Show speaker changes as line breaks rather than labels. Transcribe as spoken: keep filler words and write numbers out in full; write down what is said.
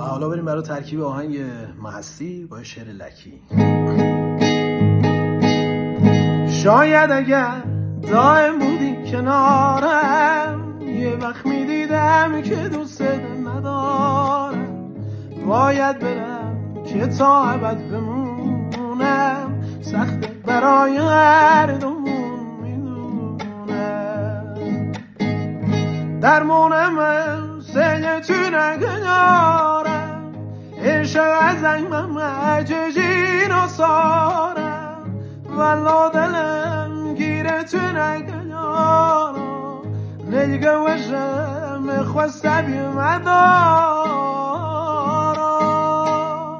حالا بریم برای ترکیب آهنگ محسی با شعر لکی. شاید اگر دائم بودی کنارم، یه وقت میدیدم که دوست ندارم. باید برم که تا ابد بمونم، سخته برای هر دومون میدونم. درمونم سیه تو نگنارم، عشق از انگمم عججین و سارم. ولا دلم گیره تو نگنارم، نلگه وشم خواسته بیمدارم.